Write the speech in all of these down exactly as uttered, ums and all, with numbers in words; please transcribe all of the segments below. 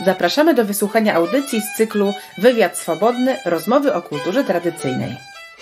Zapraszamy do wysłuchania audycji z cyklu Wywiad Swobodny – Rozmowy o kulturze tradycyjnej.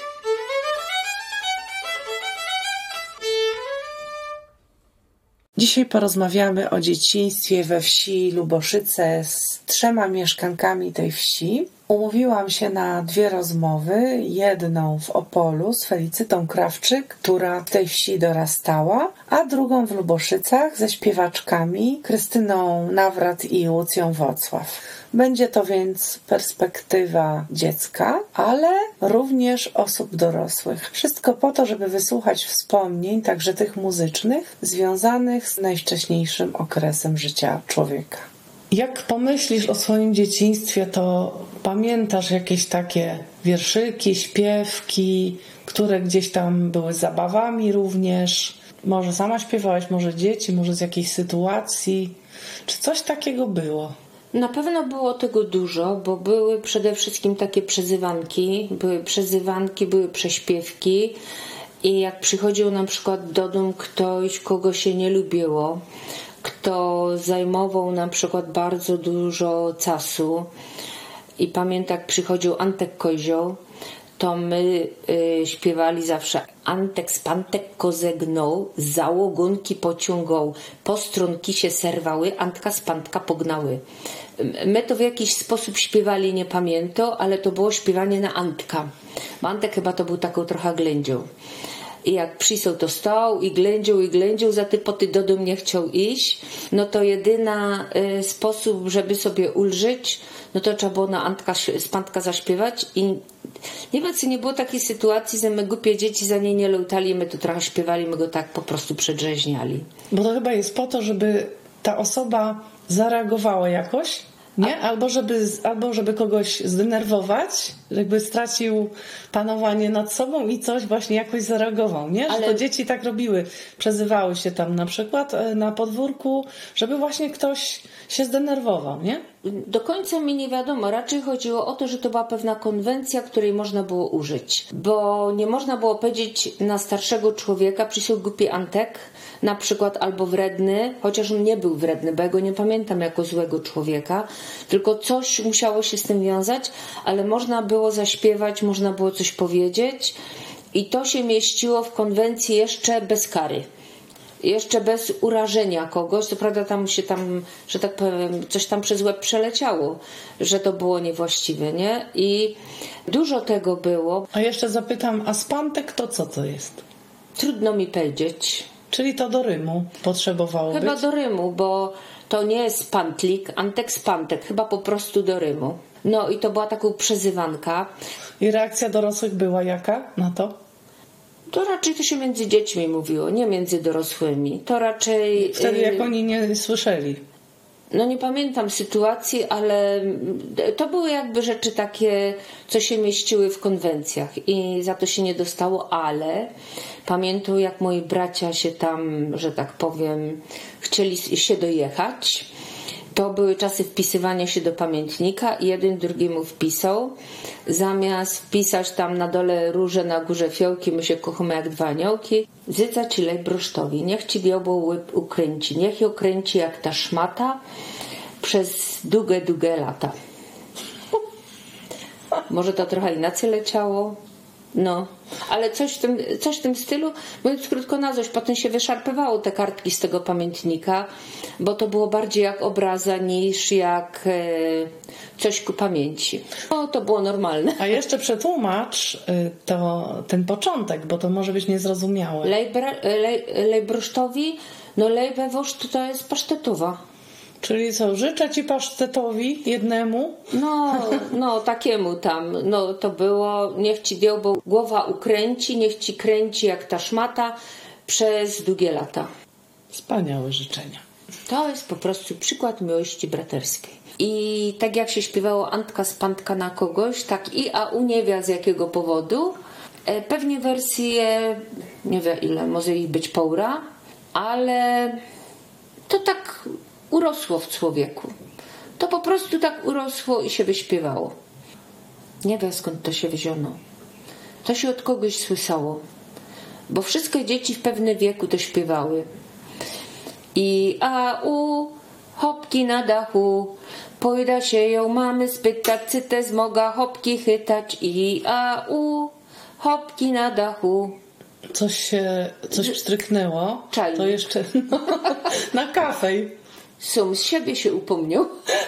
Dzisiaj porozmawiamy o dzieciństwie we wsi Luboszyce z trzema mieszkankami tej wsi. Umówiłam się na dwie rozmowy, jedną w Opolu z Felicytą Krawczyk, która w tej wsi dorastała, a drugą w Luboszycach ze śpiewaczkami Krystyną Nawrat i Łucją Wocław. Będzie to więc perspektywa dziecka, ale również osób dorosłych. Wszystko po to, żeby wysłuchać wspomnień, także tych muzycznych, związanych z najwcześniejszym okresem życia człowieka. Jak pomyślisz o swoim dzieciństwie, to pamiętasz jakieś takie wierszyki, śpiewki, które gdzieś tam były zabawami również? Może sama śpiewałaś, może dzieci, może z jakiejś sytuacji? Czy coś takiego było? Na pewno było tego dużo, bo były przede wszystkim takie przezywanki, były przezywanki, były prześpiewki i jak przychodził na przykład do domu ktoś, kogo się nie lubiło, kto zajmował na przykład bardzo dużo czasu i pamiętam, jak przychodził Antek Kozioł, to my y, śpiewali zawsze Antek spantek kozegnął, załogunki pociągał, postronki się serwały, Antka spantka pognały. My to w jakiś sposób śpiewali, nie pamiętam, ale to było śpiewanie na Antka. Bo Antek chyba to był taką trochę ględzią. I jak przysł to stał i ględził i ględził, za ty poty do domu nie chciał iść, no to jedyna y, sposób, żeby sobie ulżyć, no to trzeba było na Antka, spantka zaśpiewać i nie wiem, czy nie było takiej sytuacji, że my głupie dzieci za nie nie leutali, my to trochę śpiewali, my go tak po prostu przedrzeźniali. Bo to chyba jest po to, żeby ta osoba zareagowała jakoś, nie? Albo żeby, albo żeby kogoś zdenerwować, jakby stracił panowanie nad sobą i coś właśnie jakoś zareagował, nie? Że ale to dzieci tak robiły, przezywały się tam na przykład na podwórku, żeby właśnie ktoś się zdenerwował, nie? Do końca mi nie wiadomo, raczej chodziło o to, że to była pewna konwencja, której można było użyć, bo nie można było powiedzieć na starszego człowieka, przyszedł głupi Antek, na przykład albo wredny, chociaż on nie był wredny, bo ja go nie pamiętam jako złego człowieka, tylko coś musiało się z tym wiązać, ale można było zaśpiewać, można było coś powiedzieć i to się mieściło w konwencji jeszcze bez kary. Jeszcze bez urażenia kogoś, co prawda tam się tam, że tak powiem, coś tam przez łeb przeleciało, że to było niewłaściwe, nie? I dużo tego było. A jeszcze zapytam, a spantek to co to jest? Trudno mi powiedzieć. Czyli to do rymu potrzebowało Chyba być? do rymu, bo to nie jest pantlik, Antek spantek, chyba po prostu do rymu. No i to była taką przezywanka. I reakcja dorosłych była jaka na to? To raczej to się między dziećmi mówiło, nie między dorosłymi. To raczej... Wtedy jak oni nie słyszeli. No nie pamiętam sytuacji, ale to były jakby rzeczy takie, co się mieściły w konwencjach i za to się nie dostało, ale pamiętam, jak moi bracia się tam, że tak powiem, chcieli się dojechać. To były czasy wpisywania się do pamiętnika i jeden drugiemu wpisał. Zamiast wpisać tam na dole róże, na górze fiołki, my się kochamy jak dwa aniołki. Zyca ci lej brosztowi, niech ci diabeł łyb ukręci, niech ją kręci jak ta szmata przez długie, długie lata. Może to trochę inaczej leciało. No, ale coś w tym, coś w tym stylu, mówiąc krótko na złość, potem się wyszarpywało te kartki z tego pamiętnika, bo to było bardziej jak obraza niż jak e, coś ku pamięci. No, to było normalne. A jeszcze przetłumacz to, ten początek, bo to może być niezrozumiałe. Lejbrusztowi, no lejbewoszt to jest pasztetowa. Czyli co, życzę ci pasztetowi jednemu? No, no takiemu tam, no to było, niech ci diabeł głowa ukręci, niech ci kręci jak ta szmata przez długie lata. Wspaniałe życzenia. To jest po prostu przykład miłości braterskiej. I tak jak się śpiewało Antka spantka na kogoś, tak i a u nie wie z jakiego powodu. E, pewnie wersje, nie wiem ile, może ich być poura, ale to tak urosło w człowieku. To po prostu tak urosło i się wyśpiewało. Nie wiem skąd to się wzięło. To się od kogoś słyszało. Bo wszystkie dzieci w pewnym wieku to śpiewały. I a u hopki na dachu, Pojda się ją mamy spytać, cytę zmoga hopki chytać i a u hopki na dachu. Coś się, coś pstryknęło. Czajnik. To jeszcze no, na kafej. Sam z siebie się upomniał.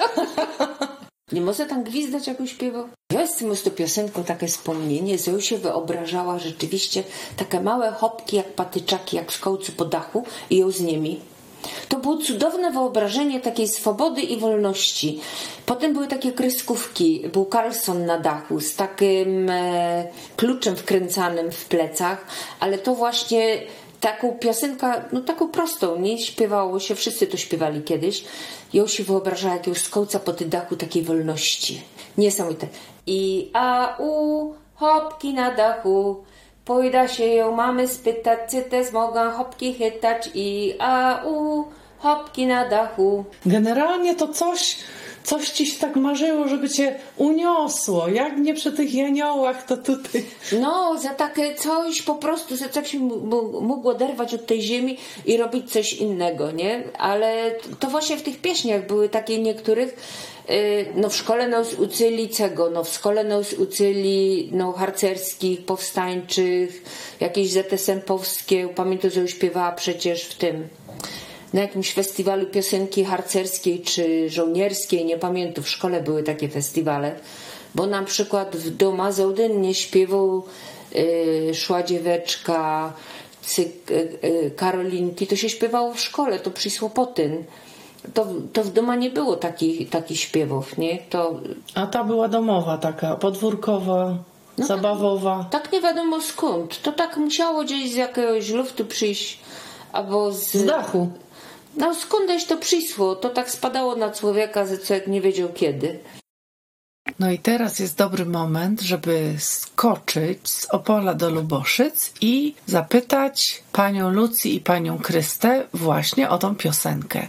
Nie może tam gwizdać, jak śpiewał. Ja jestem z tą piosenką takie wspomnienie, że już się wyobrażała rzeczywiście takie małe hopki jak patyczaki, jak w szkołcu po dachu i ją z nimi. To było cudowne wyobrażenie takiej swobody i wolności. Potem były takie kreskówki. Był Carlson na dachu z takim e, kluczem wkręcanym w plecach, ale to właśnie taką piosenkę, no taką prostą, nie śpiewało się, wszyscy to śpiewali kiedyś. Ją się wyobrażała jakiegoś skołca po tym dachu takiej wolności. Niesamowite. I a u hopki na dachu, pojda się ją mamy spytać, cytę zmoga hopki chytać i a u hopki na dachu. Generalnie to coś, coś ci się tak marzyło, żeby cię uniosło. Jak nie przy tych janiołach, to tutaj... No, za takie coś po prostu, za coś się mógł oderwać od tej ziemi i robić coś innego, nie? Ale to właśnie w tych pieśniach były takie niektórych, no w szkole nas uczyli czego? No w szkole nas uczyli no harcerskich, powstańczych, jakieś zetesempowskie. Pamiętam, że śpiewała przecież w tym na jakimś festiwalu piosenki harcerskiej czy żołnierskiej, nie pamiętam, w szkole były takie festiwale, bo na przykład w Doma Zołdynnie śpiewał y, Szła dzieweczka, cyk, y, y, Karolinki, to się śpiewało w szkole, to przy Słopotyn. To, to w doma nie było takich, takich śpiewów, nie? To... A ta była domowa taka, podwórkowa, no, zabawowa. Tak, tak nie wiadomo skąd. To tak musiało gdzieś z jakiegoś luftu przyjść, albo z... Z dachu. No skądś to przyszło, to tak spadało na człowieka, że człowiek nie wiedział kiedy. No i teraz jest dobry moment, żeby skoczyć z Opola do Luboszyc i zapytać panią Lucję i panią Krystę właśnie o tą piosenkę.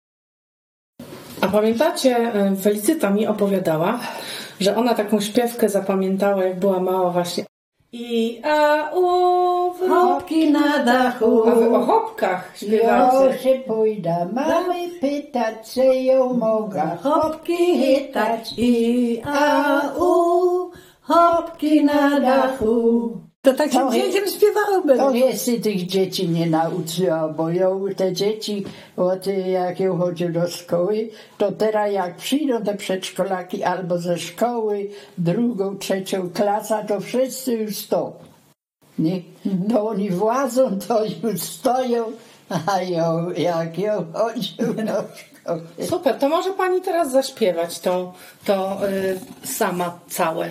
A pamiętacie, Felicyta mi opowiadała, że ona taką śpiewkę zapamiętała, jak była mała właśnie. I a u hopki na dachu. A wy o hopkach śpiewacie. Jo się pójda, mamy pytać, czy ją mogę hopki chytać. I a u hopki na dachu. To takim to dzieciom śpiewały. To jeszcze tych dzieci nie nauczyła, bo ją te dzieci, od jak ją chodził do szkoły, to teraz jak przyjdą te przedszkolaki albo ze szkoły, drugą, trzecią klasa, to wszyscy już stoją. Nie? To oni władzą, to już stoją, a ją, jak ją chodził do szkoły. Super, to może pani teraz zaśpiewać to, to yy, sama całe.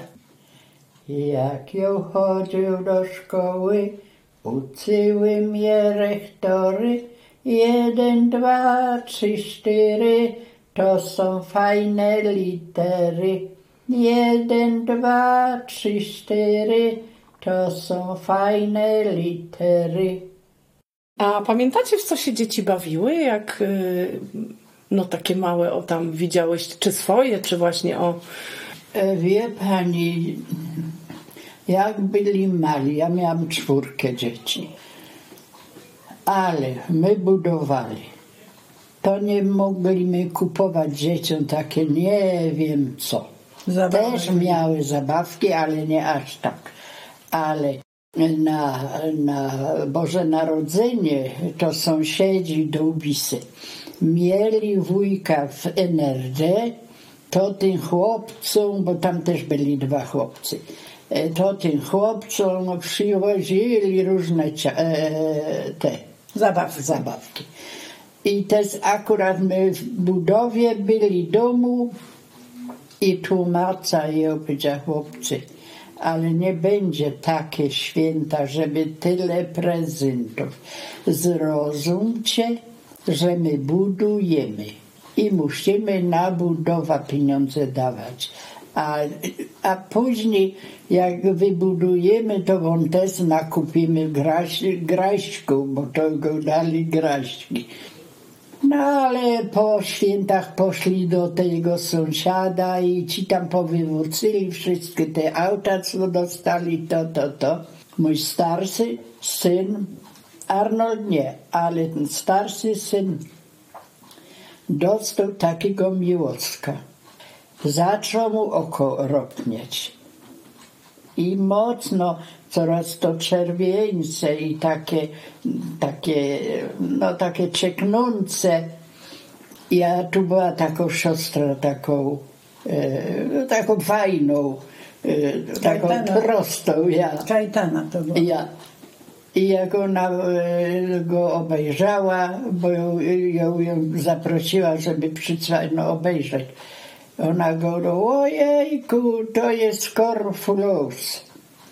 Jak ją chodził do szkoły, uczyły mnie rektory. Jeden, dwa, trzy, cztery, to są fajne litery. Jeden, dwa, trzy, cztery, to są fajne litery. A pamiętacie, w co się dzieci bawiły? Jak yy, no takie małe, o tam widziałeś, czy swoje, czy właśnie o... Wie pani, jak byli mali, ja miałam czwórkę dzieci, ale my budowali. To nie mogliśmy kupować dzieciom takie nie wiem co. Zabawki. Też miały zabawki, ale nie aż tak. Ale na, na Boże Narodzenie to sąsiedzi Dłubisy mieli wujka w N R D, to tym chłopcom, bo tam też byli dwa chłopcy, to tym chłopcom przywozili różne e, te zabawki. zabawki. I też akurat my w budowie byli domu i tłumacza je powiedział, chłopcy, ale nie będzie takie święta, żeby tyle prezentów. Zrozumcie, że my budujemy i musimy na budowę pieniądze dawać. A, a później jak wybudujemy, to wam też nakupimy graś, graśku, bo to go dali graśki. No ale po świętach poszli do tego sąsiada i ci tam powywrócili wszystkie te auta, co dostali, to, to, to. Mój starszy syn, Arnold nie, ale ten starszy syn dostał takiego miłocka. zaczął mu oko ropnieć. I mocno, coraz to czerwieńce i takie, takie, no takie cieknące. Ja tu była taką siostrą, taką, e, taką fajną, e, taką Kajtana. prostą. Ja. Kajtana to była. Ja. I jak ona e, go obejrzała, bo ją, ją, ją zaprosiła, żeby przyszła no, obejrzeć. Ona go, ojejku, to jest Korfulos.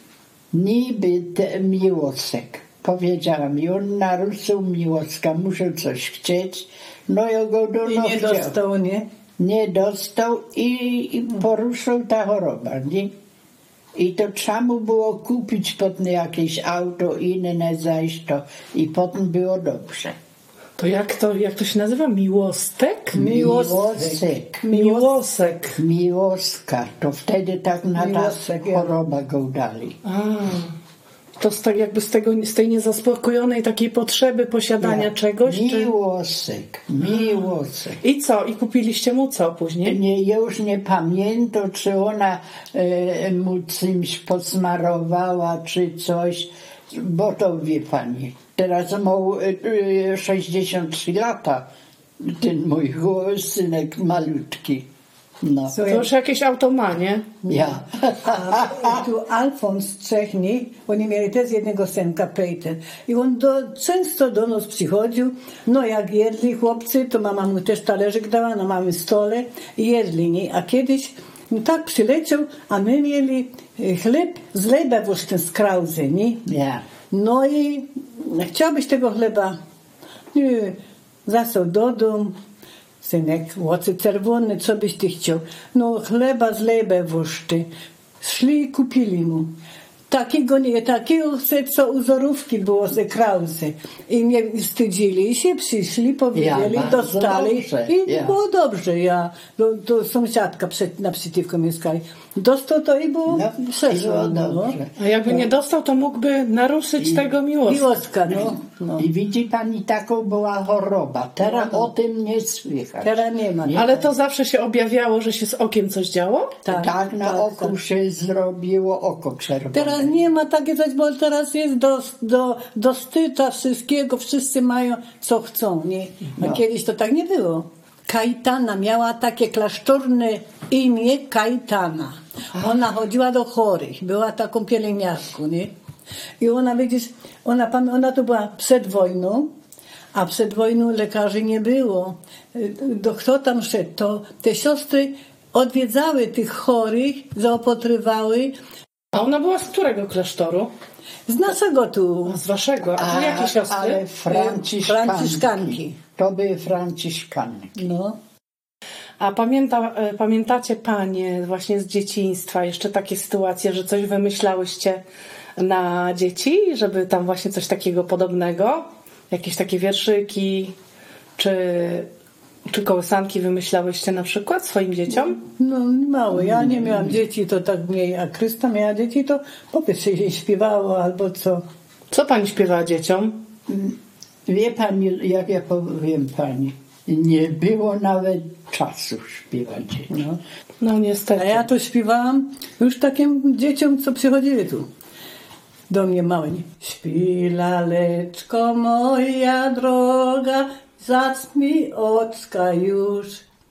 Niby te miłosek. Powiedziała mi, on naruszył miłoska, muszę coś chcieć. No ja go do I nie dostał, nie? Nie dostał i, i poruszył ta choroba, nie? I to trzeba mu było kupić potem jakieś auto inne, zajść to i potem było dobrze. To jak to, jak to się nazywa? Miłostek? Miłosek. Miłosek. Miłoska. To wtedy tak na ta Miłosek, ja. choroba go dali. A, to z, tak jakby z, tego, z tej niezaspokojonej takiej potrzeby posiadania Ja. czegoś? Czy... Miłosek. Miłosek. I co? I kupiliście mu co później? Nie, ja już nie pamiętam, czy ona e, mu czymś posmarowała, czy coś, bo to wie pani. Teraz ma e, sześćdziesiąt trzy lata, ten mój synek malutki. No. To już jakieś automanie. Ja. A tu Alfons z Czechni, oni mieli też jednego synka, Peter. I on do, często do nas przychodził. No jak jedli chłopcy, to mama mu też talerzyk dała na małym stole i jedli, nie? A kiedyś no tak przyleciał, a my mieli chleb z leibowurztem z Krause, nie? Ja. No i chciałbyś tego chleba? Nie, zasał do domu. Synek, łocy czerwony, co byś ty chciał? No chleba z leibowurzty. Szli i kupili mu. Takiego nie, takiego co uzorówki było ze Krause. I nie wstydzili się, przyszli, powiedzieli, Ja, bardzo dostali. dobrze, I ja. było dobrze. Ja, do, do sąsiadka przed, naprzeciwko mieszkali. Dostał to i było No, przeszło. było No. dobrze. A jakby nie dostał, to mógłby naruszyć tego miłostka. Miłostka, no. no. I widzi pani, taką była choroba. Teraz o tym nie słychać. Teraz nie ma. Ale to zawsze się objawiało, że się z okiem coś działo? Tak, Tak na tak, oku tak. się zrobiło oko czerwone. Teraz nie ma takie coś, bo teraz jest do, do, do styta wszystkiego, wszyscy mają co chcą, nie? A No. kiedyś to tak nie było. Kajtana miała takie klasztorne imię Kajtana. Ona chodziła do chorych, była taką pielęgniarką, nie? I ona, widzisz, ona, pamię- ona to była przed wojną, a przed wojną lekarzy nie było. Do, kto tam szedł? To te siostry odwiedzały tych chorych, zaopatrywały. A ona była z którego klasztoru? Z naszego tu. Z waszego. A, A, to jakie siostry? ale Franciszkanki. Franciszkanki. To były Franciszkanki. No. A pamięta, e, pamiętacie panie właśnie z dzieciństwa jeszcze takie sytuacje, że coś wymyślałyście na dzieci, żeby tam właśnie coś takiego podobnego? Jakieś takie wierszyki, czy, czy kołysanki wymyślałyście na przykład swoim dzieciom? No mało. Ja nie miałam dzieci, to tak mniej. A Krysta miała dzieci, to po prostu się śpiewało albo co. Co pani śpiewała dzieciom? Wie pani, jak ja powiem pani, nie było nawet czasu śpiewać dzieci. No. No niestety. A ja to śpiewałam już takim dzieciom, co przychodziły tu. Do mnie małe. Nie? Śpi, laleczko moja droga, zacznij ocka już.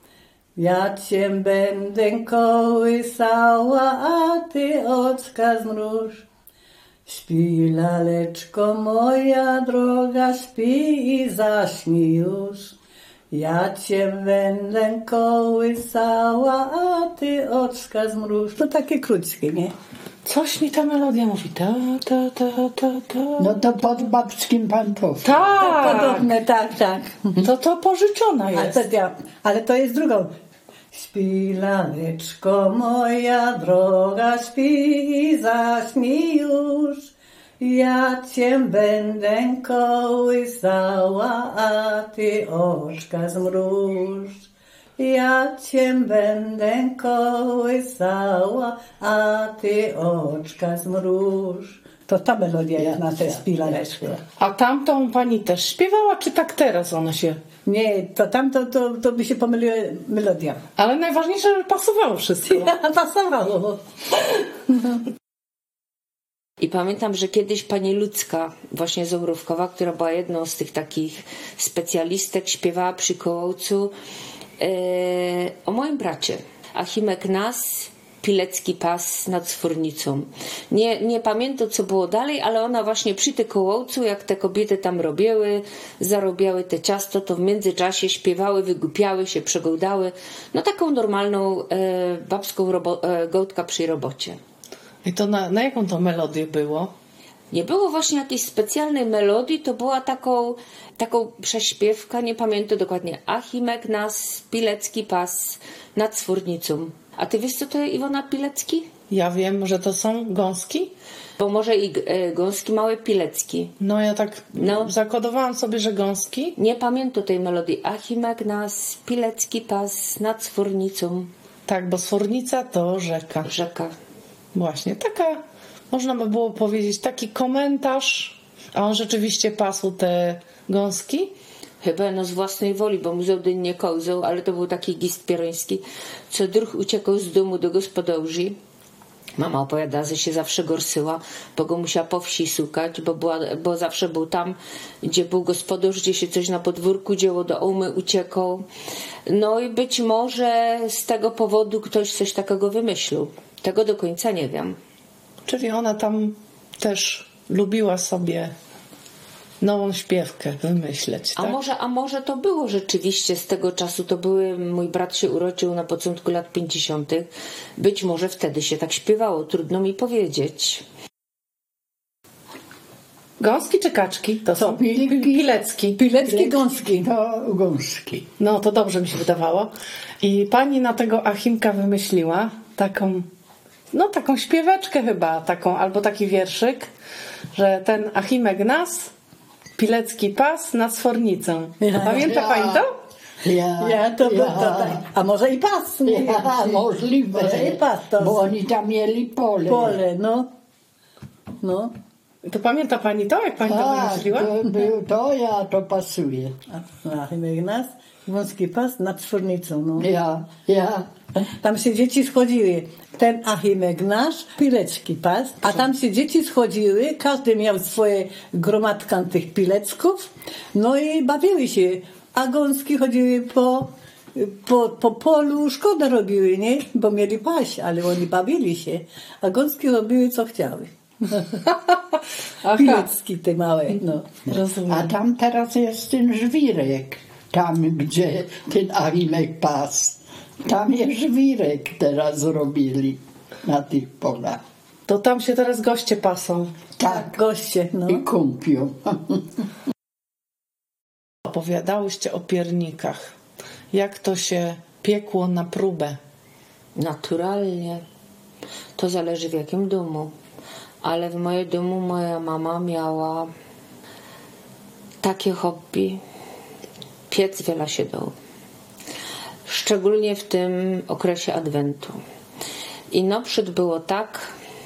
Ja cię będę kołysała, a ty ocka zmruż. Śpi, laleczko moja droga, śpi i zaśnij już. Ja cię będę kołysała, a ty oczka zmruż. To takie krótkie, nie? Coś mi ta melodia mówi. Ta, ta, ta, ta, ta. No to pod babskim pantoflem. Tak! Podobne, tak, tak. To to pożyczona Ale jest. to, ja, ale to jest drugą. Śpi, laleczko moja droga, śpi i zaśnij już. Ja cię będę kołysała, a ty oczka zmruż. Ja cię będę kołysała, a ty oczka zmruż. To ta melodia jest na te śpi, laleczko. A tamtą pani też śpiewała, czy tak teraz ona się Nie, to tam to, to, to by się pomyliła melodia. Ale najważniejsze, że pasowało wszystko. Ja, pasowało. No. I pamiętam, że kiedyś pani Ludzka, właśnie z Obrówkowa, która była jedną z tych takich specjalistek, śpiewała przy kołowcu e, o moim bracie. Achimek Nas, Pilecki Pas nad Sfornicą. Nie, nie pamiętam, co było dalej, ale ona właśnie przy tym kołowcu, jak te kobiety tam robiły, zarobiały te ciasto, to w międzyczasie śpiewały, wygłupiały się, przegołdały. No taką normalną e, babską robo- e, gołdka przy robocie. I to na, na jaką to melodię było? Nie było właśnie jakiejś specjalnej melodii, to była taką, taką prześpiewka, nie pamiętam dokładnie. Achimek Nas, Pilecki Pas nad Sfornicą. A ty wiesz, co to jest Iwona Pilecki? Ja wiem, że to są gąski. Bo może i e, gąski małe Pilecki. No ja tak No. zakodowałam sobie, że gąski. Nie pamiętam tej melodii. Achimek Nas, Pilecki Pas nad Sfornicą. Tak, bo Sfornica to rzeka. Rzeka. Właśnie, taka, można by było powiedzieć, taki komentarz, a on rzeczywiście pasł te gąski. Chyba no z własnej woli, bo mu dzień nie kołzał, ale to był taki gist pieroński, co druh uciekał z domu do gospodarzy. Mama opowiada, że się zawsze gorsyła, bo go musiała po wsi szukać, bo, była, bo zawsze był tam, gdzie był gospodarz, gdzie się coś na podwórku dzieło, do umy uciekał. No i być może z tego powodu ktoś coś takiego wymyślił. Tego do końca nie wiem. Czyli ona tam też lubiła sobie nową śpiewkę wymyśleć, A tak? może, a może to było rzeczywiście z tego czasu, to były, mój brat się urodził na początku lat pięćdziesiątych. Być może wtedy się tak śpiewało, trudno mi powiedzieć. Gąski czy kaczki? To są Pilki. pilecki. Pilecki gąski. To gąski. No to dobrze mi się wydawało. I pani na tego Achimka wymyśliła taką, no taką śpieweczkę chyba, taką, albo taki wierszyk, że ten Achimek Nas, Pilecki Pas nad Sfornicą. Ja. Pamięta Ja. pani to? Ja, Ja, to, ja, to, tak. A może i pas. nie ja, wiem. możliwe, Może i pas. To bo oni tam mieli pole. pole, no. No. To pamięta pani to, jak pani to Tak, wymyśliła? to, to, to ja, to pasuje. A Achimek Nas, wąski pas nad Sfornicą, no. Ja, ja. Tam się dzieci schodziły. Ten Achimek nasz, Pilecki pas, a tam się dzieci schodziły, każdy miał swoje gromadkę tych pilecków, no i bawiły się. A gąski chodziły po, po, po polu, szkodę robiły, nie? Bo mieli paść, ale oni bawili się. A gąski robiły, co chciały. Pilecki te małe, no. Rozumiem. A tam teraz jest ten żwirek, tam gdzie ten Achimek pas. Tam jest żwirek teraz zrobili na tych polach. To tam się teraz goście pasą. Tak, Goście, no. i kupią. Opowiadałyście o piernikach. Jak to się piekło na próbę? Naturalnie. To zależy w jakim domu. Ale w moim domu moja mama miała takie hobby. Piec wiele się dało. Szczególnie w tym okresie Adwentu. I naprzód było tak,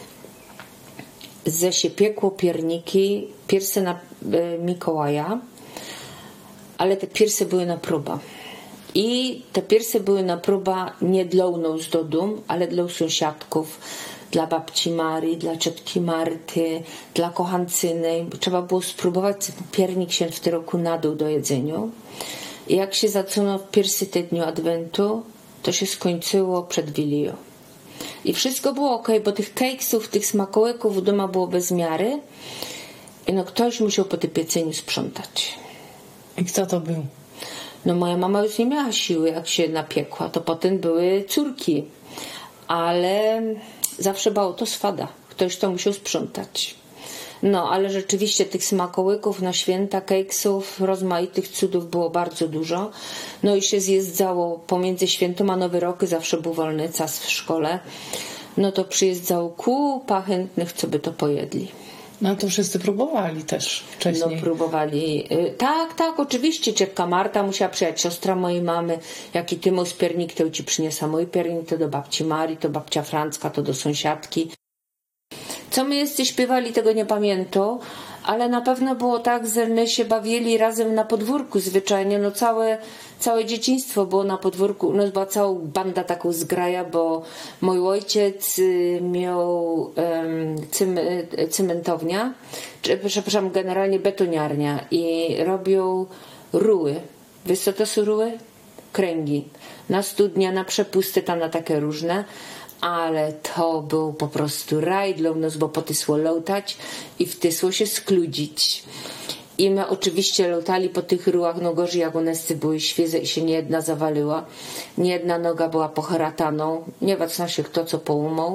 że się piekło pierniki, piersy na y, Mikołaja, ale te piersy były na próbę. I te piersy były na próbę nie dla nas do domu, ale dla sąsiadków, dla babci Marii, dla ciotki Marty, dla kochancyny. Trzeba było spróbować, co ten piernik się w tym roku nadał do jedzenia. I jak się zaczęło w pierwszy tygodniu Adwentu, to się skończyło przed Wilią. I wszystko było ok, bo tych kejksów, tych smakołyków w domu było bez miary. I no ktoś musiał po tym pieceniu sprzątać. I kto to był? No moja mama już nie miała siły, jak się napiekła. To potem były córki. Ale zawsze bało to swada. Ktoś to musiał sprzątać. No, ale rzeczywiście tych smakołyków na święta, keksów, rozmaitych cudów było bardzo dużo. No i się zjeżdżało pomiędzy świętą a Nowy Rok, zawsze był wolny czas w szkole. No to przyjeżdżało kupa chętnych, co by to pojedli. No to wszyscy próbowali też wcześniej. No próbowali. Tak, tak, oczywiście. Ciotka Marta musiała przyjechać, siostra mojej mamy. Jaki ty masz piernik, to ci przyniosła mój piernik, to do babci Marii, to babcia Francka, to do sąsiadki. Co my jeszcze śpiewali, tego nie pamiętam, ale na pewno było tak, że my się bawili razem na podwórku zwyczajnie, no całe, całe dzieciństwo było na podwórku, no była cała banda taką zgraja, bo mój ojciec miał um, cym, cementownia, czy, przepraszam, generalnie betoniarnia i robił ruły. Wiesz co to są ruły? Kręgi. Na studnia, na przepusty, tam na takie różne. Ale to był po prostu raj dla nas, bo potysło lątać i wtysło się skludzić. I my oczywiście lątali po tych rułach, no gorzej jak one były świeże i się nie jedna zawaliła. Nie jedna noga była pocharataną. Nie wiem na się kto co połamał.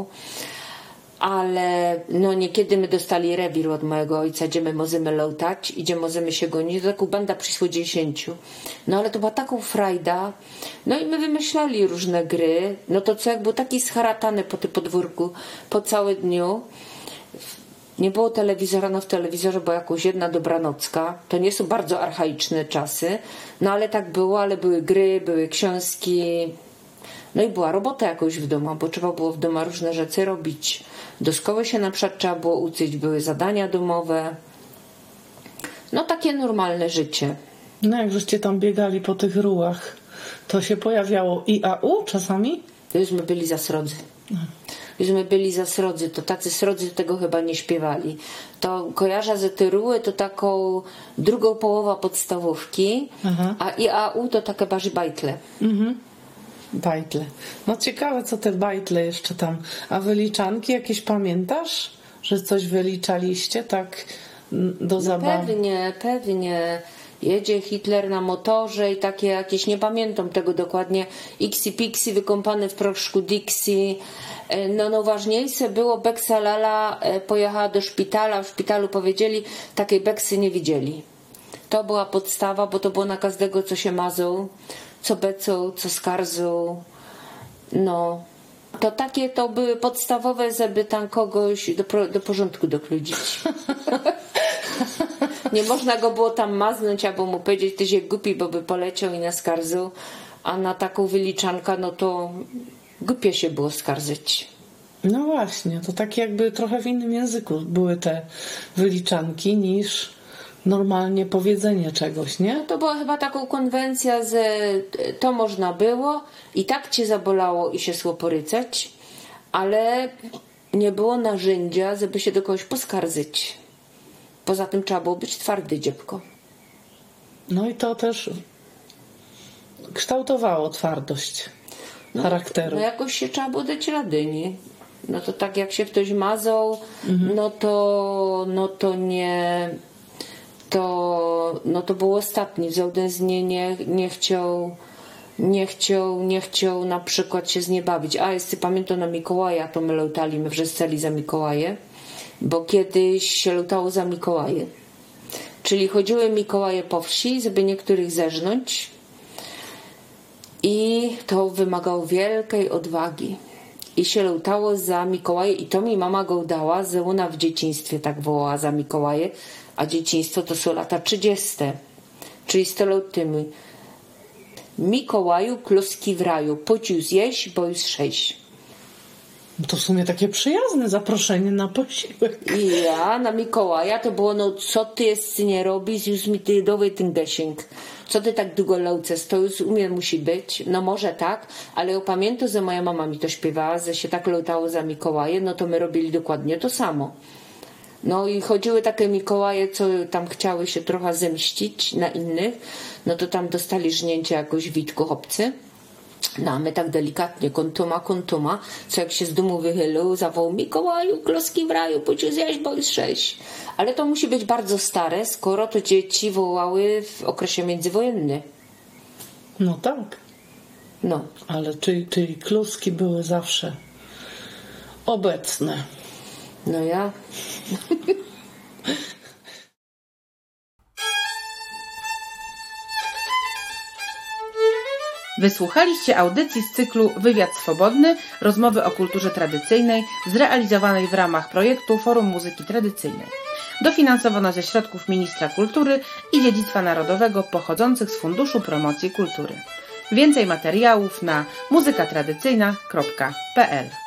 Ale no niekiedy my dostali rewir od mojego ojca, gdzie my możemy lątać i gdzie możemy się gonić. To taką banda przyszło dziesięciu. No ale to była taką frajda. No i my wymyślali różne gry. No to co jak był taki scharatany po tym podwórku po całe dniu. Nie było telewizora, no w telewizorze była jakoś jedna dobranocka. To nie są bardzo archaiczne czasy. No ale tak było, ale były gry, były książki. No i była robota jakoś w domu, bo trzeba było w domu różne rzeczy robić. Do szkoły się na przykład trzeba było uczyć, były zadania domowe. No takie normalne życie. No jak żeście tam biegali po tych rułach, to się pojawiało I A U czasami? To już my byli za srodzy. Już my byli za srodzy, to tacy srodzy tego chyba nie śpiewali. To kojarzę, że te ruły to taką drugą połowę podstawówki, aha. A I A U to takie bardziej bajtle. Mhm. Bajtle. No ciekawe, co te bajtle jeszcze tam. A wyliczanki jakieś pamiętasz? Że coś wyliczaliście tak do no zabawy? Pewnie, pewnie. Jedzie Hitler na motorze i takie jakieś, nie pamiętam tego dokładnie, Ixi Pixi wykąpany w proszku Dixie. No najważniejsze było, Beksa Lala pojechała do szpitala, w szpitalu powiedzieli, takiej Beksy nie widzieli. To była podstawa, bo to było na każdego, co się mazał, co becą, co skarzą. No, to takie to były podstawowe, żeby tam kogoś do, do porządku dokludzić. Nie można go było tam maznąć albo mu powiedzieć, ty się głupi, bo by poleciał i naskarżył. A na taką wyliczankę, no to głupie się było skarżyć. No właśnie, to tak jakby trochę w innym języku były te wyliczanki niż normalnie powiedzenie czegoś, nie? To była chyba taką konwencja, że to można było i tak cię zabolało i się szło porycać, ale nie było narzędzia, żeby się do kogoś poskarżyć. Poza tym trzeba było być twardy, dziebko. No i to też kształtowało twardość no, charakteru. No jakoś się trzeba było dać rady, nie? No to tak jak się ktoś mazał, mhm. no to no to nie to no to był ostatni. Żaden z nie, nie, nie chciał nie chciał, nie chciał na przykład się z nie bawić. A jeszcze pamiętam na Mikołaja, to my lątali, my wrzeszczeli za Mikołaje, bo kiedyś się lątało za Mikołaje. Czyli chodziły Mikołaje po wsi, żeby niektórych zeżnąć i to wymagało wielkiej odwagi. I się lątało za Mikołaje i to mi mama go dała, że ona w dzieciństwie tak wołała za Mikołaje, a dzieciństwo to są lata trzydzieste. Czyli sto lat temu. Mikołaju, kloski w raju, chodź już jeść, bo już sześć. To w sumie takie przyjazne zaproszenie na posiłek. I ja na Mikołaja to było, no co ty jeszcze nie robisz, już mi ty dowej ten gesięg. Co ty tak długo ląces, to już u mnie musi być. No może tak, ale ja pamiętam, że moja mama mi to śpiewała, że się tak lątało za Mikołaje, no to my robili dokładnie to samo. No i chodziły takie Mikołaje, co tam chciały się trochę zemścić na innych, no to tam dostali żnięcie jakoś Witku chłopcy. No a my tak delikatnie, kontuma, kontuma, co jak się z domu wychylił, zawołał Mikołaju, kloski w raju, pójdź zjeść, bo już sześć. Ale to musi być bardzo stare, skoro to dzieci wołały w okresie międzywojennym. No tak. No. Ale czyli, czyli kluski były zawsze obecne. No ja... Wysłuchaliście audycji z cyklu Wywiad Swobodny, rozmowy o kulturze tradycyjnej, zrealizowanej w ramach projektu Forum Muzyki Tradycyjnej. Dofinansowano ze środków Ministra Kultury i Dziedzictwa Narodowego pochodzących z Funduszu Promocji Kultury. Więcej materiałów na muzyka tradycyjna kropka p l.